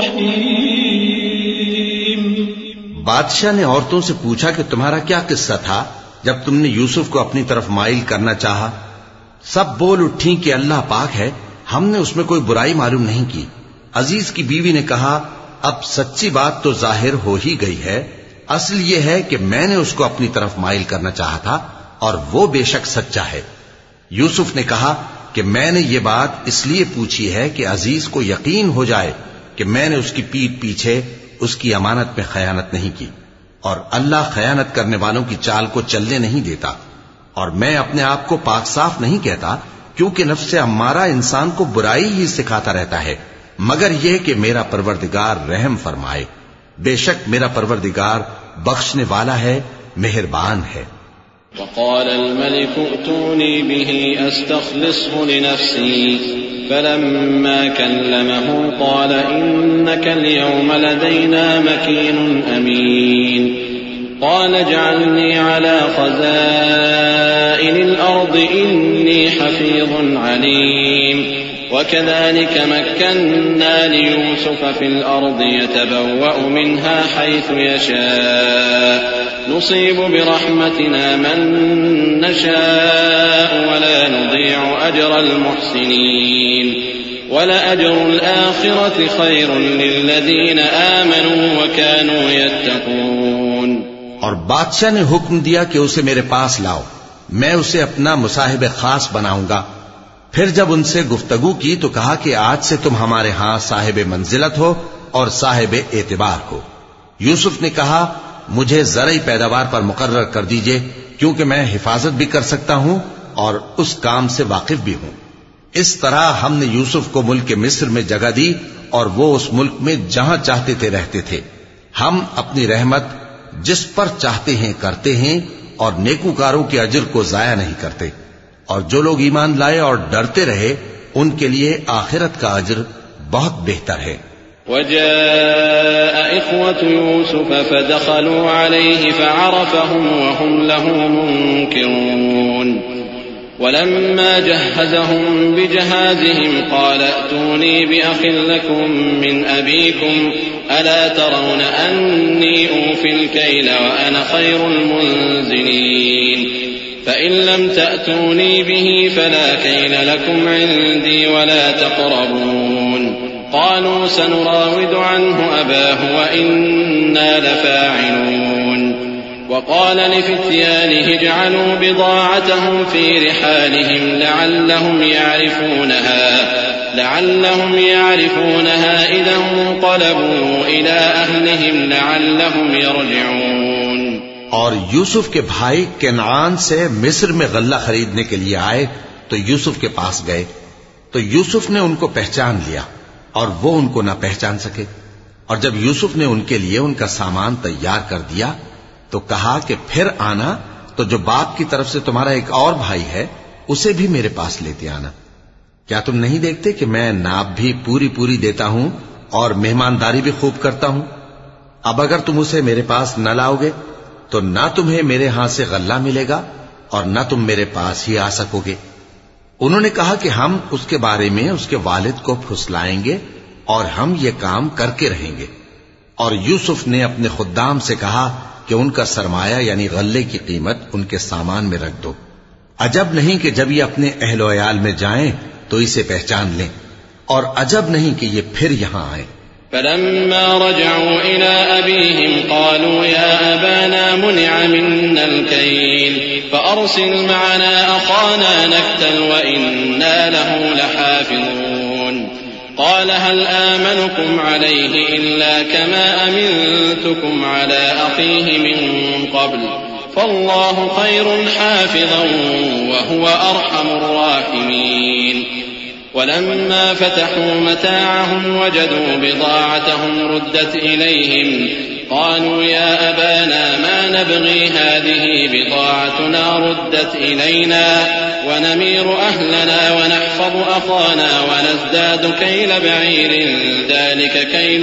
رحيم۔ بادشاہ نے عورتوں سے پوچھا کہ تمہارا کیا قصہ تھا جب تم نے یوسف کو اپنی طرف مائل کرنا چاہا؟ سب بول اٹھیں کہ اللہ پاک ہے، ہم نے اس میں کوئی برائی معلوم نہیں کی۔ عزیز کی بیوی نے کہا اب سچی بات تو ظاہر ہو ہی گئی ہے، اصل یہ ہے کہ میں نے اس کو اپنی طرف مائل کرنا چاہا تھا اور وہ بے شک سچا ہے۔ یوسف نے کہا کہ میں نے یہ بات اس لیے پوچھی ہے کہ عزیز کو یقین ہو جائے کہ میں نے اس کی پیٹھ پیچھے اس کی امانت میں خیانت نہیں کی، اور اللہ خیانت کرنے والوں کی چال کو چلنے نہیں دیتا، اور میں اپنے آپ کو پاک صاف نہیں کہتا کیونکہ نفس امارہ انسان کو برائی ہی سکھاتا رہتا ہے، مگر یہ کہ میرا پروردگار رحم فرمائے، بے شک میرا پروردگار بخشنے والا ہے، مہربان ہے۔ وقال الملك ائتوني به أستخلصه لنفسي فلما كلمه قال إنك اليوم لدينا مكين أمين قال اجعلني على خزائن الأرض إني حفيظ عليم وكذلك مكنا ليوسف في الأرض يتبوأ منها حيث يشاء نصيب برحمتنا من نشاء ولا نضيع أجر المحسنين ولأجر الآخرة خير للذين آمنوا وكانوا يتقون۔ اور بادشاہ نے حکم دیا کہ اسے میرے پاس لاؤ، میں اسے اپنا مصاحب خاص بناؤں گا۔ پھر جب ان سے گفتگو کی تو کہا کہ آج سے تم ہمارے ہاں صاحب منزلت ہو اور صاحب اعتبار ہو۔ یوسف نے کہا مجھے زرعی پیداوار پر مقرر کر دیجئے کیونکہ میں حفاظت بھی کر سکتا ہوں اور اس کام سے واقف بھی ہوں۔ اس طرح ہم نے یوسف کو ملک مصر میں جگہ دی اور وہ اس ملک میں جہاں چاہتے تھے رہتے تھے۔ ہم اپنی رحمت جس پر چاہتے ہیں کرتے ہیں اور نیکوکاروں کے اجر کو ضائع نہیں کرتے، اور جو لوگ ایمان لائے اور ڈرتے رہے ان کے لیے آخرت کا اجر بہت بہتر ہے۔ وجاء إخوة يوسف فدخلوا عليه فعرفهم وهم له منكرون ولما جهزهم بجهازهم قال ائتوني بأخ لكم من أبيكم ألا ترون أني أوفي الكيل وأنا خير المنزلين فإن لم تأتوني به فلا كيل لكم عندي ولا تقربون قالوا سنراود عنه أباه وإنا لفاعلون وقال لفتيانه اجعلوا بضاعتهم في رحالهم لعلهم يعرفونها إذا انقلبوا إلى أهلهم لعلهم يرجعون۔ اور یوسف کے بھائی کنعان سے مصر میں غلہ خریدنے کے لیے آئے تو یوسف کے پاس گئے، تو یوسف نے ان کو پہچان لیا اور وہ ان کو نہ پہچان سکے۔ اور جب یوسف نے ان کے لیے ان کا سامان تیار کر دیا تو کہا کہ پھر آنا تو جو باپ کی طرف سے تمہارا ایک اور بھائی ہے اسے بھی میرے پاس لیتے آنا۔ کیا تم نہیں دیکھتے کہ میں ناب بھی پوری پوری دیتا ہوں اور مہمانداری بھی خوب کرتا ہوں؟ اب اگر تم اسے میرے پاس نہ لاؤ گے تو نہ تمہیں میرے ہاں سے غلہ ملے گا اور نہ تم میرے پاس ہی آ سکو گے۔ انہوں نے کہا کہ ہم اس کے بارے میں اس کے والد کو پھسلائیں گے اور ہم یہ کام کر کے رہیں گے۔ اور یوسف نے اپنے خدام سے کہا کہ ان کا سرمایہ یعنی غلے کی قیمت ان کے سامان میں رکھ دو۔ عجب نہیں کہ جب یہ اپنے اہل و عیال میں جائیں تو اسے پہچان لیں، اور عجب نہیں کہ یہ پھر یہاں آئیں۔ فلما رجعوا إلى أبيهم قالوا يا أبانا منع منا الكيل فأرسل معنا أخانا نكتل وإنا له لحافظون قال هل آمنكم عليه إلا كما أمنتكم على أخيه من قبل فالله خير حافظا وهو أرحم الراحمين ولما فتحوا متاعهم وجدوا بضاعتهم ردت إليهم قالوا يا أبانا ما نبغي هذه بضاعتنا ردت إلينا ونمير أهلنا ونحفظ أخانا ونزداد كيل بعير ذلك كيل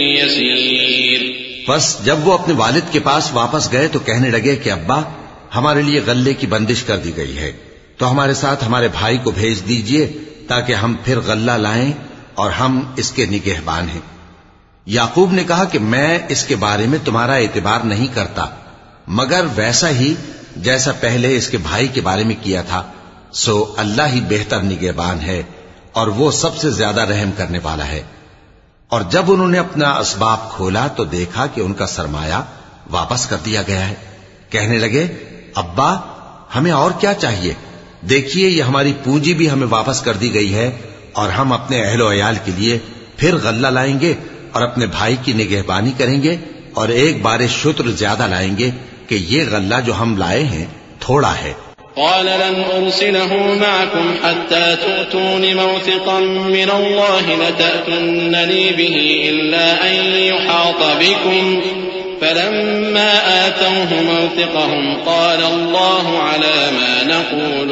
يسير۔ بس جب وہ اپنے والد کے پاس واپس گئے تو کہنے لگے کہ ابا ہمارے لیے غلے کی بندش کر دی گئی ہے، تو ہمارے ساتھ ہمارے بھائی کو بھیج دیجئے تاکہ ہم پھر غلہ لائیں اور ہم اس کے نگہبان ہیں۔ یعقوب نے کہا کہ میں اس کے بارے میں تمہارا اعتبار نہیں کرتا مگر ویسا ہی جیسا پہلے اس کے بھائی کے بارے میں کیا تھا، سو اللہ ہی بہتر نگہبان ہے اور وہ سب سے زیادہ رحم کرنے والا ہے۔ اور جب انہوں نے اپنا اسباب کھولا تو دیکھا کہ ان کا سرمایہ واپس کر دیا گیا ہے۔ کہنے لگے ابا ہمیں اور کیا چاہیے، دیکھیے یہ ہماری پونجی بھی ہمیں واپس کر دی گئی ہے اور ہم اپنے اہل و عیال کے لیے پھر غلہ لائیں گے اور اپنے بھائی کی نگہبانی کریں گے اور ایک بار شتر زیادہ لائیں گے کہ یہ غلہ جو ہم لائے ہیں تھوڑا ہے۔ قال لن أرسله معكم حتى تؤتون موثقا من الله لتأتونني به إلا أن يحاط بكم فلما آتوه موثقهم قال الله على ما نقول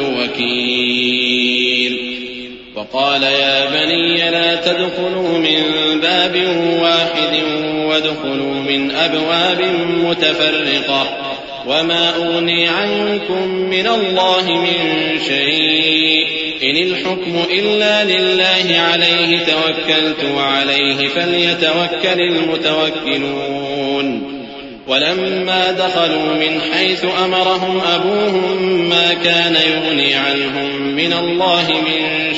وكيل وقال يا بني لا تدخلوا من باب واحد وادخلوا من أبواب متفرقة وما أغني عنكم من الله من شيء إن الحكم إلا لله عليه توكلت وعليه فليتوكل المتوكلون ولما دخلوا من حيث أمرهم أبوهم ما كان يغني عنهم من الله من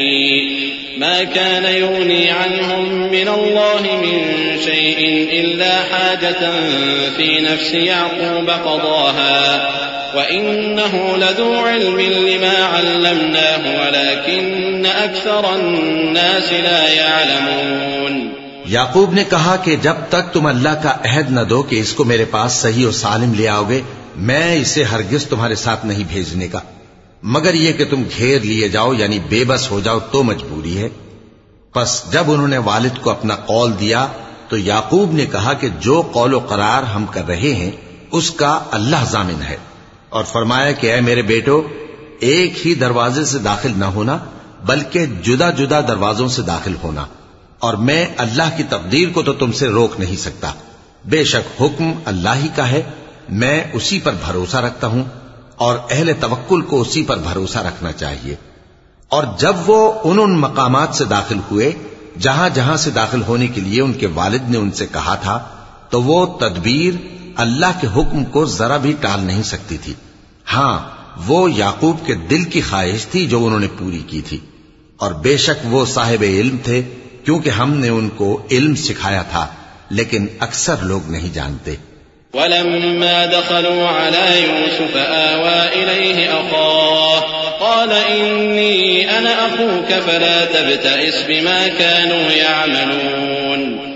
شيء إلا حاجة في نفس يعقوب قضاها وإنه لذو علم لما علمناه ولكن أكثر الناس لا يعلمون۔ یعقوب نے کہا کہ جب تک تم اللہ کا عہد نہ دو کہ اس کو میرے پاس صحیح و سالم لے آؤ گے میں اسے ہرگز تمہارے ساتھ نہیں بھیجنے کا، مگر یہ کہ تم گھیر لیے جاؤ یعنی بے بس ہو جاؤ تو مجبوری ہے۔ پس جب انہوں نے والد کو اپنا قول دیا تو یعقوب نے کہا کہ جو قول و قرار ہم کر رہے ہیں اس کا اللہ ضامن ہے، اور فرمایا کہ اے میرے بیٹو ایک ہی دروازے سے داخل نہ ہونا بلکہ جدا جدا دروازوں سے داخل ہونا، اور میں اللہ کی تقدیر کو تو تم سے روک نہیں سکتا، بے شک حکم اللہ ہی کا ہے، میں اسی پر بھروسہ رکھتا ہوں اور اہل توکل کو اسی پر بھروسہ رکھنا چاہیے۔ اور جب وہ ان مقامات سے داخل ہوئے جہاں جہاں سے داخل ہونے کے لیے ان کے والد نے ان سے کہا تھا تو وہ تدبیر اللہ کے حکم کو ذرا بھی ٹال نہیں سکتی تھی، ہاں وہ یعقوب کے دل کی خواہش تھی جو انہوں نے پوری کی تھی، اور بے شک وہ صاحب علم تھے کیونکہ ہم نے ان کو علم سکھایا تھا لیکن اکثر لوگ نہیں جانتے۔ ولما دخلوا على يوسف آوى إليه أخاه قال إني أنا أخوك فلا تبتئس بما كانوا يعملون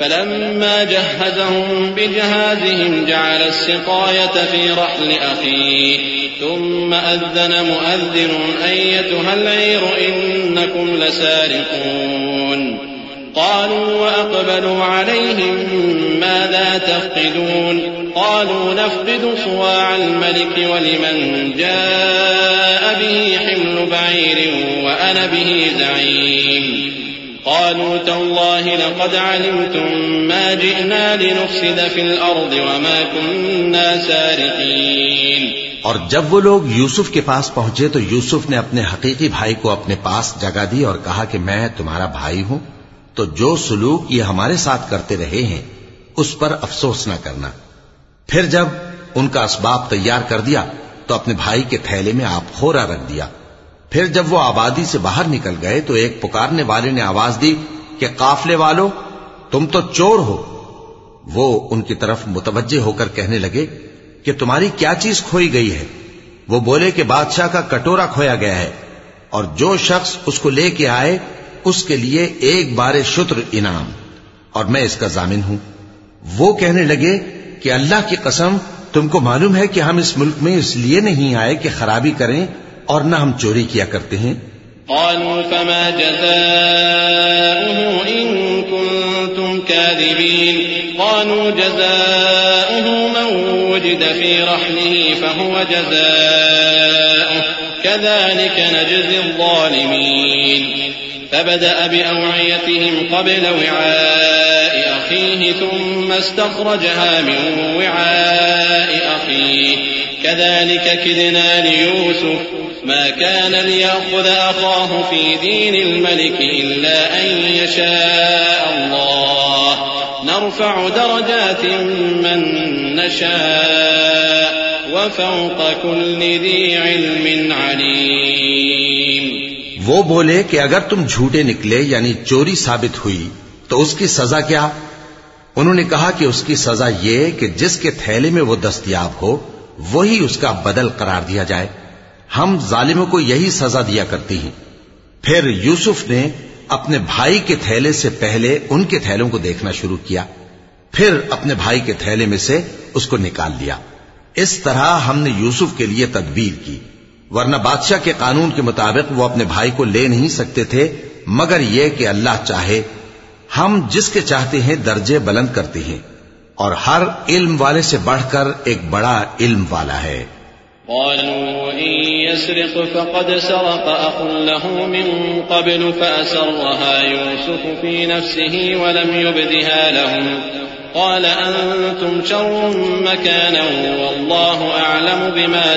فلما جهزهم بجهازهم جعل السقاية في رحل أخيه ثم أذن مؤذن أيتها العير إنكم لسارقون قالوا وأقبلوا عليهم ماذا تفقدون قالوا نفقد صواع الملك ولمن جاء به حمل بعير وأنا به زعيم قالوا تالله لقد علمتم ما جئنا لنفسد في الأرض وما كنا سارقين. اور جب وہ لوگ یوسف کے پاس پہنچے تو یوسف نے اپنے حقیقی بھائی کو اپنے پاس جگہ دی اور کہا کہ میں تمہارا بھائی ہوں، تو جو سلوک یہ ہمارے ساتھ کرتے رہے ہیں اس پر افسوس نہ کرنا. پھر جب ان کا اسباب تیار کر دیا تو اپنے بھائی کے تھیلے میں آپ خورا رکھ دیا. پھر جب وہ آبادی سے باہر نکل گئے تو ایک پکارنے والے نے آواز دی کہ قافلے والو تم تو چور ہو. وہ ان کی طرف متوجہ ہو کر کہنے لگے کہ تمہاری کیا چیز کھوئی گئی ہے؟ وہ بولے کہ بادشاہ کا کٹورا کھویا گیا ہے اور جو شخص اس کو لے کے آئے اس کے لیے ایک بار شتر انعام، اور میں اس کا ضامن ہوں. وہ کہنے لگے کہ اللہ کی قسم تم کو معلوم ہے کہ ہم اس ملک میں اس لیے نہیں آئے کہ خرابی کریں اور نہ ہم چوری کیا کرتے ہیں. قالوا فما جزاؤه إن كنتم كاذبين قالوا جزاؤه من وجد في رحله فهو جزاؤه كذلك نجزي الظالمين. فبدأ بأوعيتهم قبل وعاء أخيه ثم استخرجها من وعاء أخيه كذلك كدنا ليوسف ما كان ليأخذ أخاه في دين الملك إلا أن يشاء الله نرفع درجات من نشاء وفوق كل ذي علم عليم. وہ بولے کہ اگر تم جھوٹے نکلے یعنی چوری ثابت ہوئی تو اس کی سزا کیا؟ انہوں نے کہا کہ اس کی سزا یہ کہ جس کے تھیلے میں وہ دستیاب ہو وہی اس کا بدل قرار دیا جائے. ہم ظالموں کو یہی سزا دیا کرتی ہیں. پھر یوسف نے اپنے بھائی کے تھیلے سے پہلے ان کے تھیلوں کو دیکھنا شروع کیا، پھر اپنے بھائی کے تھیلے میں سے اس کو نکال لیا. اس طرح ہم نے یوسف کے لیے تدبیر کی، ورنہ بادشاہ کے قانون کے مطابق وہ اپنے بھائی کو لے نہیں سکتے تھے مگر یہ کہ اللہ چاہے. ہم جس کے چاہتے ہیں درجے بلند کرتے ہیں اور ہر علم والے سے بڑھ کر ایک بڑا علم والا ہے. قالوا إن يسرق فقد سرق أخ له من قبل فأسرها يوسف في نفسه ولم يبدها لهم قال أنتم شر مكانا والله أعلم بما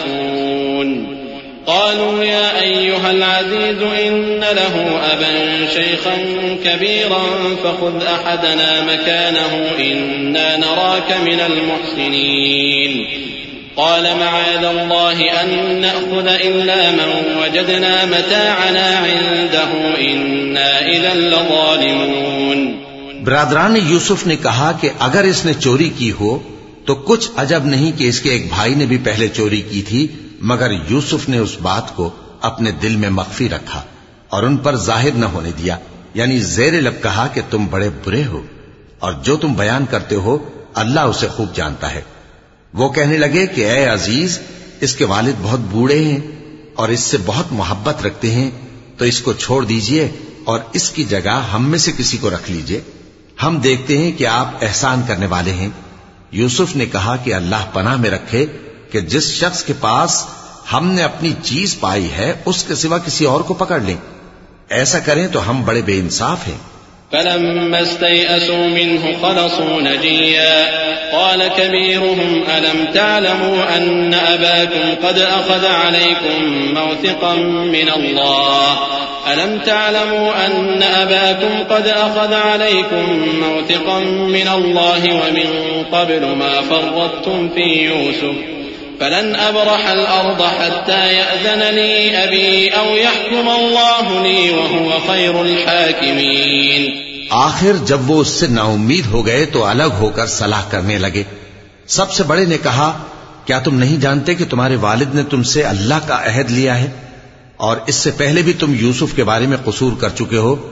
تصفون. قالوا يا أيها العزيز إن له أبا شيخا كبيرا فخذ أحدنا مكانه إنا نراك من المحسنين. قال معاذ الله أن نأخذ إلا من وجدنا متاعنا عنده إنا إذا لظالمون. برادران یوسف نے کہا کہ اگر اس نے چوری کی ہو تو کچھ عجب نہیں کہ اس کے ایک بھائی نے بھی پہلے چوری کی تھی، مگر یوسف نے اس بات کو اپنے دل میں مخفی رکھا اور ان پر ظاہر نہ ہونے دیا، یعنی زیر لب کہا کہ تم بڑے برے ہو اور جو تم بیان کرتے ہو اللہ اسے خوب جانتا ہے. وہ کہنے لگے کہ اے عزیز، اس کے والد بہت بوڑھے ہیں اور اس سے بہت محبت رکھتے ہیں، تو اس کو چھوڑ دیجئے اور اس کی جگہ ہم میں سے کسی کو رکھ لیجئے، ہم دیکھتے ہیں کہ آپ احسان کرنے والے ہیں. یوسف نے کہا کہ اللہ پناہ میں رکھے کہ جس شخص کے پاس ہم نے اپنی چیز پائی ہے اس کے سوا کسی اور کو پکڑ لیں، ایسا کریں تو ہم بڑے بے انصاف ہیں. فلما استيئسوا منه خلصوا نجيا قال كبيرهم ألم تعلموا أن أباكم قد أخذ عليكم موثقا من الله ألم تعلموا أن أباكم قد أخذ عليكم موثقا من الله ومن قبل ما فرطتم في يوسف فلن أبرح الأرض حتى يأذن لي أبي أو يحكم الله لي وهو خير الحاكمين. آخر جب وہ اس سے نا امید ہو گئے تو الگ ہو کر صلاح کرنے لگے. سب سے بڑے نے کہا کیا تم نہیں جانتے کہ تمہارے والد نے تم سے اللہ کا عہد لیا ہے اور اس سے پہلے بھی تم یوسف کے بارے میں قصور کر چکے ہو،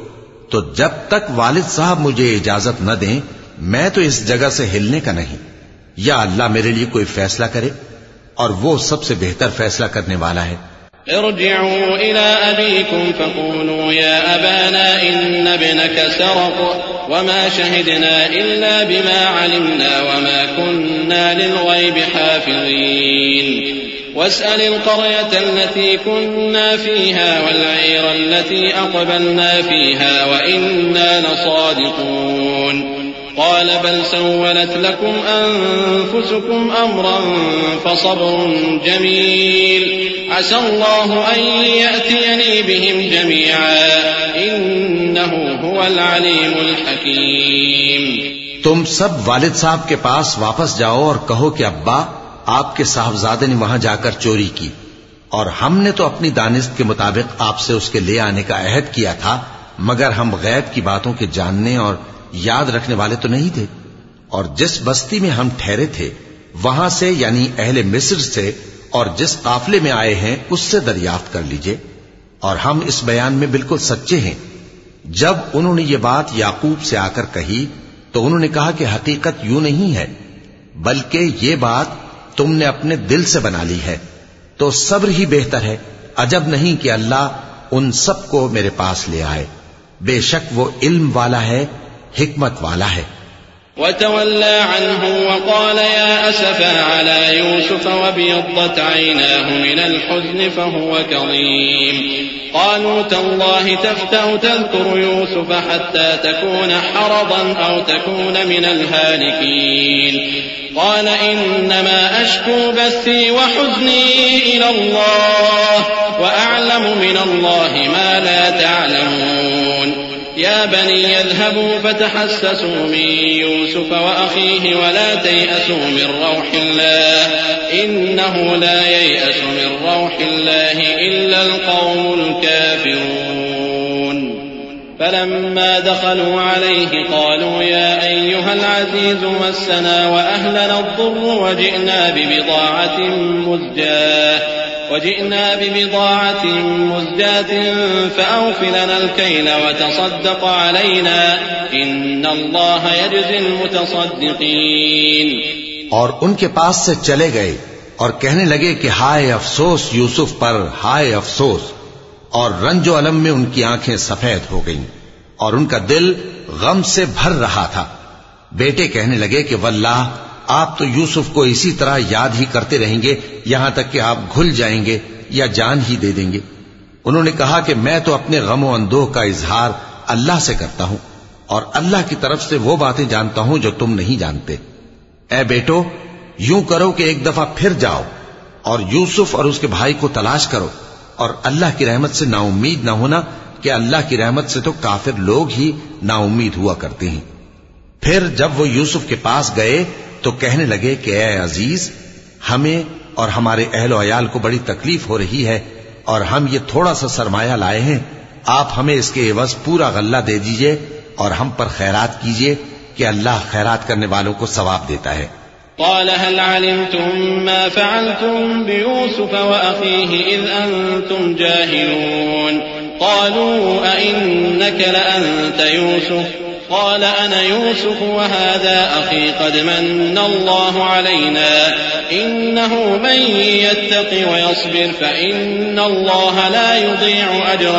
تو جب تک والد صاحب مجھے اجازت نہ دیں میں تو اس جگہ سے ہلنے کا نہیں، یا اللہ میرے لیے کوئی فیصلہ کرے، اور وہ سب سے بہتر فیصلہ کرنے والا ہے۔ ارجعوا إلى أبيكم فقولوا يا أبانا إن ابنك سرق وما شهدنا إلا بما علمنا وما كنا للغيب حافظين واسأل القرية التي كنا فيها والعير التي أقبلنا فيها وإنا لصادقون قال بل سولت لكم أنفسكم أمرا فصبر جميل عسى الله أن يأتيني بهم جميعا إنه هو العليم الحكيم۔ تم سب والد صاحب کے پاس واپس جاؤ اور کہو کہ ابا آپ کے صاحبزادے نے وہاں جا کر چوری کی، اور ہم نے تو اپنی دانست کے مطابق آپ سے اس کے لے آنے کا عہد کیا تھا، مگر ہم غیب کی باتوں کے جاننے اور یاد رکھنے والے تو نہیں تھے، اور جس بستی میں ہم ٹھہرے تھے وہاں سے یعنی اہل مصر سے اور جس قافلے میں آئے ہیں اس سے دریافت کر لیجئے، اور ہم اس بیان میں بالکل سچے ہیں۔ جب انہوں نے یہ بات یعقوب سے آ کر کہی تو انہوں نے کہا کہ حقیقت یوں نہیں ہے، بلکہ یہ بات تم نے اپنے دل سے بنا لی ہے، تو صبر ہی بہتر ہے، عجب نہیں کہ اللہ ان سب کو میرے پاس لے آئے، بے شک وہ علم والا ہے، حکمت والا ہے۔ وتولى عنهم وقال يا أسفا على يوسف وابيضت عيناه من الحزن فهو كظيم قالوا تالله تفتأ تذكر يوسف حتى تكون حرضا أو تكون من الهالكين قال إنما أشكو بثي وحزني إلى الله وأعلم من الله ما لا تعلمون يا بني اذهبوا فتحسسوا من يوسف وأخيه ولا تيأسوا من روح الله إنه لا ييأس من روح الله إلا القوم الكافرون فلما دخلوا عليه قالوا يا أيها العزيز مسنا وأهلنا الضر وجئنا ببضاعة مزجاة فأوف لنا الكيل وتصدق علينا إن الله يجزي المتصدقين۔ اور ان کے پاس سے چلے گئے اور کہنے لگے کہ ہائے افسوس یوسف پر، ہائے افسوس، اور رنج و الم میں ان کی آنکھیں سفید ہو گئیں اور ان کا دل غم سے بھر رہا تھا۔ بیٹے کہنے لگے کہ واللہ آپ تو یوسف کو اسی طرح یاد ہی کرتے رہیں گے یہاں تک کہ آپ گھل جائیں گے یا جان ہی دے دیں گے۔ انہوں نے کہا کہ میں تو اپنے غم و اندوہ کا اظہار اللہ سے کرتا ہوں، اور اللہ کی طرف سے وہ باتیں جانتا ہوں جو تم نہیں جانتے۔ اے بیٹو یوں کرو کہ ایک دفعہ پھر جاؤ اور یوسف اور اس کے بھائی کو تلاش کرو، اور اللہ کی رحمت سے نا امید نہ ہونا کہ اللہ کی رحمت سے تو کافر لوگ ہی نا امید ہوا کرتے ہیں۔ پھر جب وہ یوسف کے پاس گئے تو کہنے لگے کہ اے عزیز، ہمیں اور ہمارے اہل و عیال کو بڑی تکلیف ہو رہی ہے، اور ہم یہ تھوڑا سا سرمایہ لائے ہیں، آپ ہمیں اس کے عوض پورا غلہ دے دیجئے اور ہم پر خیرات کیجئے کہ اللہ خیرات کرنے والوں کو ثواب دیتا ہے۔ قال هل علمتم ما فعلتم بيوسف وأخيه إذ أنتم جاهلون قالوا أئنك لأنت يوسف قال أنا يوسف وهذا أخي قد من الله علينا إنه من يتق ويصبر فإن الله لا يضيع أجر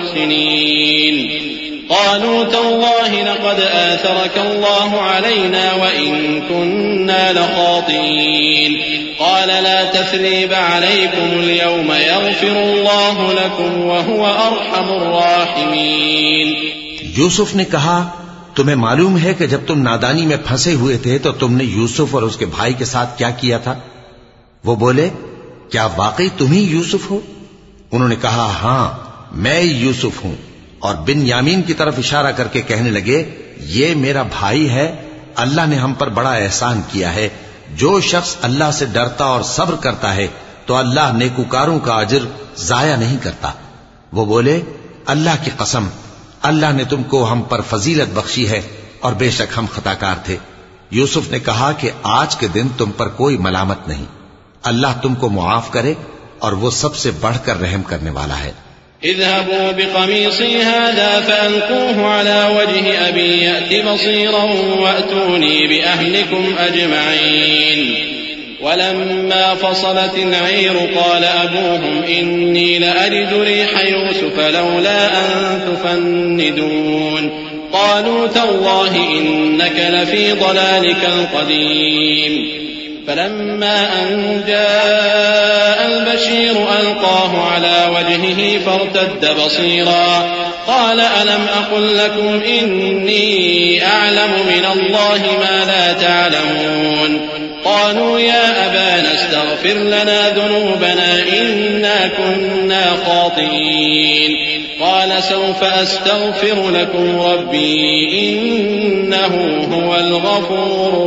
المحسنين قالوا تالله لقد آثرك الله علينا وإن كنا لخاطئين قال لا تثريب عليكم اليوم يغفر الله لكم وهو أرحم الراحمين۔ یوسف نے کہا تمہیں معلوم ہے کہ جب تم نادانی میں پھنسے ہوئے تھے تو تم نے یوسف اور اس کے بھائی کے ساتھ کیا کیا تھا؟ وہ بولے کیا واقعی تم ہی یوسف ہو؟ انہوں نے کہا ہاں میں یوسف ہوں، اور بن یامین کی طرف اشارہ کر کے کہنے لگے یہ میرا بھائی ہے، اللہ نے ہم پر بڑا احسان کیا ہے۔ جو شخص اللہ سے ڈرتا اور صبر کرتا ہے تو اللہ نیکوکاروں کا اجر ضائع نہیں کرتا۔ وہ بولے اللہ کی قسم اللہ نے تم کو ہم پر فضیلت بخشی ہے اور بے شک ہم خطا کار تھے۔ یوسف نے کہا کہ آج کے دن تم پر کوئی ملامت نہیں، اللہ تم کو معاف کرے اور وہ سب سے بڑھ کر رحم کرنے والا ہے۔ اذهبوا بقميصي هذا فألقوه على وجه أبي يأت بصيرا وأتوني بأهلكم أجمعين. ولما فصلت العير قال أبوهم إني لأجد ريح يوسف لولا أن تفندون. قالوا تالله إنك لفي ضلالك القديم. فلما أن جاء البشير ألقاه على وجهه فارتد بصيرا قال ألم أقل لكم إني أعلم من الله ما لا تعلمون. قالوا يا أبانا استغفر لنا ذنوبنا إنا كنا خاطئين. قال سوف أستغفر لكم ربي إنه هو الغفور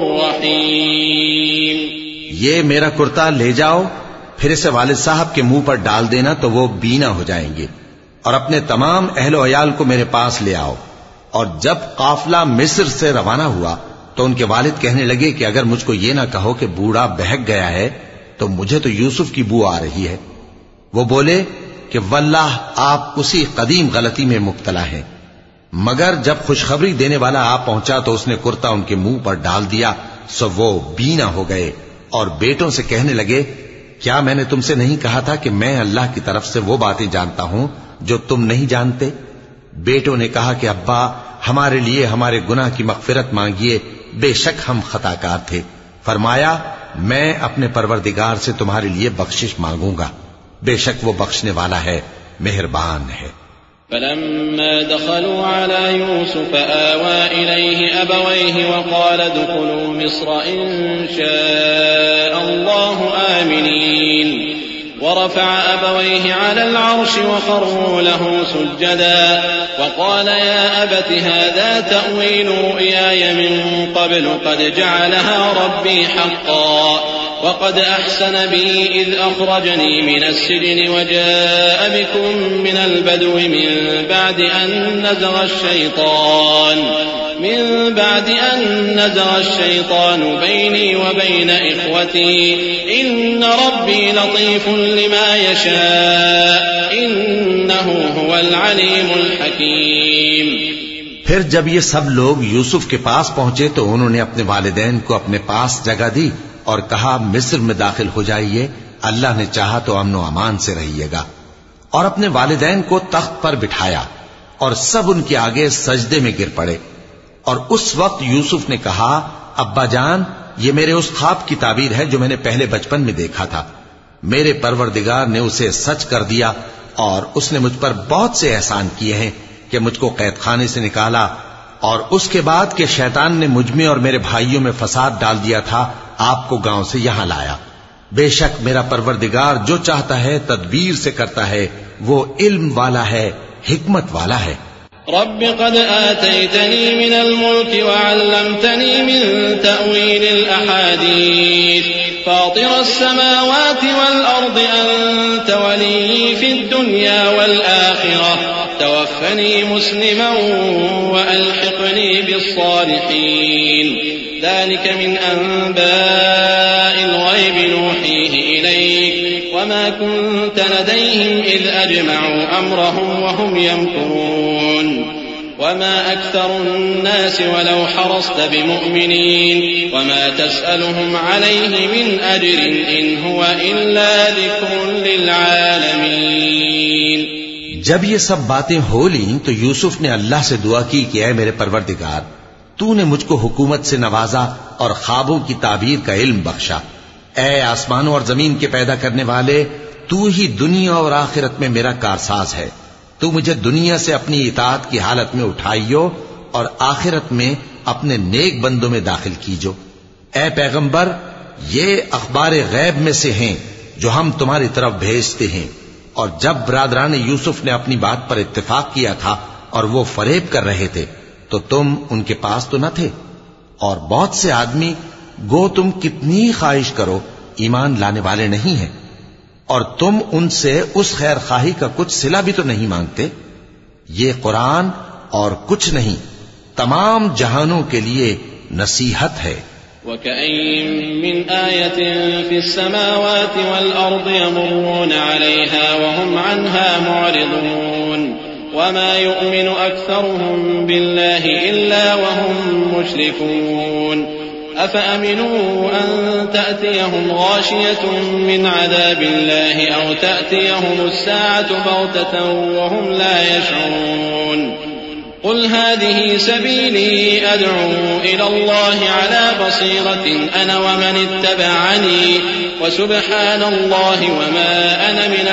الرحيم. یہ میرا کرتا لے جاؤ، پھر اسے والد صاحب کے منہ پر ڈال دینا تو وہ بینا ہو جائیں گے، اور اپنے تمام اہل و عیال کو میرے پاس لے آؤ. اور جب قافلہ مصر سے روانہ ہوا تو ان کے والد کہنے لگے کہ اگر مجھ کو یہ نہ کہو کہ بوڑھا بہک گیا ہے تو مجھے تو یوسف کی بو آ رہی ہے. وہ بولے کہ واللہ آپ اسی قدیم غلطی میں مبتلا ہیں. مگر جب خوشخبری دینے والا آ پہنچا تو اس نے کرتا ان کے منہ پر ڈال دیا، سو وہ بینا ہو گئے اور بیٹوں سے کہنے لگے کیا میں نے تم سے نہیں کہا تھا کہ میں اللہ کی طرف سے وہ باتیں جانتا ہوں جو تم نہیں جانتے؟ بیٹوں نے کہا کہ ابا ہمارے لیے ہمارے گناہ کی مغفرت مانگیے، بے شک ہم خطا کار تھے. فرمایا میں اپنے پروردگار سے تمہارے لیے بخشش مانگوں گا، بے شک وہ بخشنے والا ہے، مہربان ہے. فلما دخلوا على يوسف آوى إليه أبويه وقال ادخلوا مصر إن شاء الله آمنين. ورفع أبويه على العرش وخروا له سجدا وقال يا أبت هذا تأويل رؤياي من قبل قد جعلها ربي حقا وقد أحسن بي إذ أخرجني من السجن وجاء بكم من البدو من بعد أن نزغ الشيطان بيني وبين إخوتي إن ربي لطيف لما يشاء إنه هو العليم الحكيم. پھر جب یہ سب لوگ یوسف کے پاس پہنچے تو انہوں نے اپنے والدین کو اپنے پاس جگہ دی اور کہا مصر میں داخل ہو جائیے، اللہ نے چاہا تو امن و امان سے رہیے گا. اور اپنے والدین کو تخت پر بٹھایا اور سب ان کے آگے سجدے میں گر پڑے. اور اس وقت یوسف نے کہا ابا جان یہ میرے اس خواب کی تعبیر ہے جو میں نے پہلے بچپن میں دیکھا تھا. میرے پروردگار نے اسے سچ کر دیا اور اس نے مجھ پر بہت سے احسان کیے ہیں کہ مجھ کو قید خانے سے نکالا، اور اس کے بعد کہ شیطان نے مجھ میں اور میرے بھائیوں میں فساد ڈال دیا تھا آپ کو گاؤں سے یہاں لایا. بے شک میرا پروردگار جو چاہتا ہے تدبیر سے کرتا ہے، وہ علم والا ہے، حکمت والا ہے. رب قد آتيتني من الملك وعلمتني من تأويل الأحاديث فاطر السماوات والأرض أنت ولي في الدنيا والآخرة توفني مسلما وألحقني بالصالحين. ذلك من أنباء الغيب نوحيه إليك وما كنت لديهم إذ أجمعوا أمرهم وهم يمكرون. وما أكثر الناس ولو حرصت بمؤمنين وما تسألهم عليه من أجر إن هو إلا ذكر للعالمين. جب یہ سب باتیں ہو لیں تو یوسف نے اللہ سے دعا کی کہ اے میرے پروردگار تو نے مجھ کو حکومت سے نوازا اور خوابوں کی تعبیر کا علم بخشا. اے آسمانوں اور زمین کے پیدا کرنے والے تو ہی دنیا اور آخرت میں میرا کارساز ہے. تو مجھے دنیا سے اپنی اطاعت کی حالت میں اٹھائیو اور آخرت میں اپنے نیک بندوں میں داخل کیجو. اے پیغمبر یہ اخبار غیب میں سے ہیں جو ہم تمہاری طرف بھیجتے ہیں. اور جب برادران یوسف نے اپنی بات پر اتفاق کیا تھا اور وہ فریب کر رہے تھے تو تم ان کے پاس تو نہ تھے، اور بہت سے آدمی گو تم کتنی خواہش کرو ایمان لانے والے نہیں ہیں، اور تم ان سے اس خیر خواہی کا کچھ صلہ بھی تو نہیں مانگتے. یہ قرآن اور کچھ نہیں تمام جہانوں کے لیے نصیحت ہے. وكأين من آية في السماوات والأرض يمرون عليها وهم عنها معرضون وما يؤمن أكثرهم بالله إلا وهم مشركون أفأمنوا أن تأتيهم غاشية من عذاب الله أو تأتيهم الساعة بغتة وهم لا يشعرون قل هذه سبيلي أدعو إلى الله على بصيرة أنا ومن اتبعني وسبحان الله وما أنا من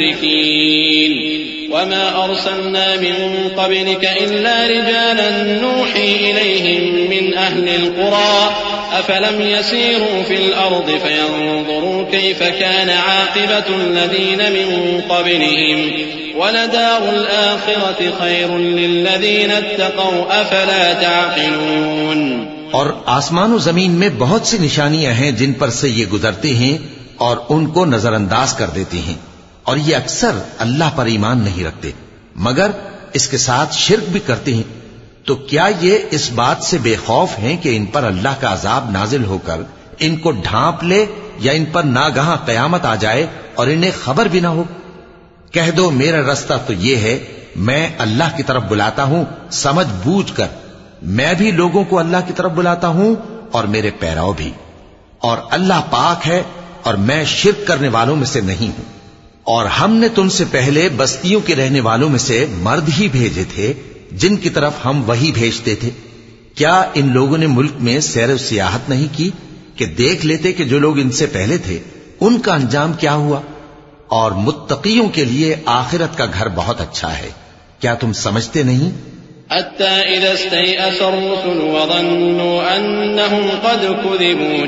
المشركين وما أرسلنا من قبلك إلا رجالا نوحي إليهم من أهل القرى أفلم يسيروا في الأرض فينظروا كيف كان عاقبة الذين من قبلهم ولدار الآخرة خير للذين اتقوا أفلا تعقلون. اور آسمان و زمین میں بہت سی نشانیاں ہیں جن پر سے یہ گزرتے ہیں اور ان کو نظر انداز کر دیتے ہیں، اور یہ اکثر اللہ پر ایمان نہیں رکھتے مگر اس کے ساتھ شرک بھی کرتے ہیں. تو کیا یہ اس بات سے بے خوف ہیں کہ ان پر اللہ کا عذاب نازل ہو کر ان کو ڈھانپ لے یا ان پر ناگہاں قیامت آ جائے اور انہیں خبر بھی نہ ہو؟ کہہ دو میرا رستہ تو یہ ہے، میں اللہ کی طرف بلاتا ہوں سمجھ بوجھ کر، میں بھی لوگوں کو اللہ کی طرف بلاتا ہوں اور میرے پیرو بھی، اور اللہ پاک ہے اور میں شرک کرنے والوں میں سے نہیں ہوں. اور ہم نے تم سے پہلے بستیوں کے رہنے والوں میں سے مرد ہی بھیجے تھے جن کی طرف ہم وہی بھیجتے تھے. کیا ان لوگوں نے ملک میں سیر و سیاحت نہیں کی کہ دیکھ لیتے کہ جو لوگ ان سے پہلے تھے ان کا انجام کیا ہوا؟ اور متقیوں کے لیے آخرت کا گھر بہت اچھا ہے. کیا تم سمجھتے نہیں؟ حتى إذا استيأس الرسل وظنوا أنهم قد كذبوا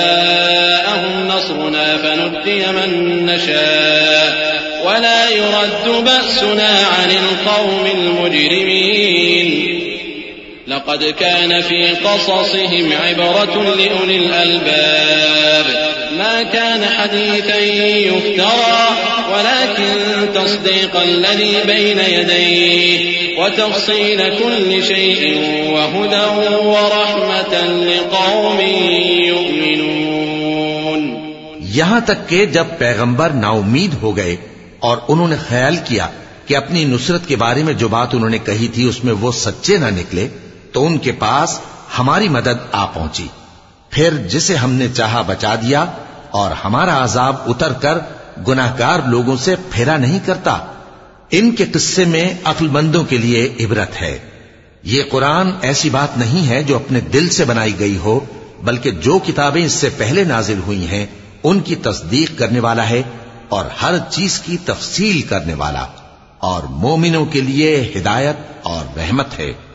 جاءهم نصرنا فنجي من نشاء ولا يرد بأسنا عن القوم المجرمين لقد كان في قصصهم عبرة لأولي الألباب ما كان حديثا يفترى ولكن تصديق الذي بين يديه وتفصيل كل شيء وهدى ورحمة لقوم يؤمنون. یہاں تک کہ جب پیغمبر نا امید ہو گئے اور انہوں نے خیال کیا کہ اپنی نصرت کے بارے میں جو بات انہوں نے کہی تھی اس میں وہ سچے نہ نکلے تو ان کے پاس ہماری مدد آ پہنچی. پھر جسے ہم نے چاہا بچا دیا اور ہمارا عذاب اتر کر گناہگار لوگوں سے پھیرا نہیں کرتا. ان کے قصے میں عقل مندوں کے لیے عبرت ہے. یہ قرآن ایسی بات نہیں ہے جو اپنے دل سے بنائی گئی ہو، بلکہ جو کتابیں اس سے پہلے نازل ہوئی ہیں ان کی تصدیق کرنے والا ہے اور ہر چیز کی تفصیل کرنے والا، اور مومنوں کے لیے ہدایت اور رحمت ہے.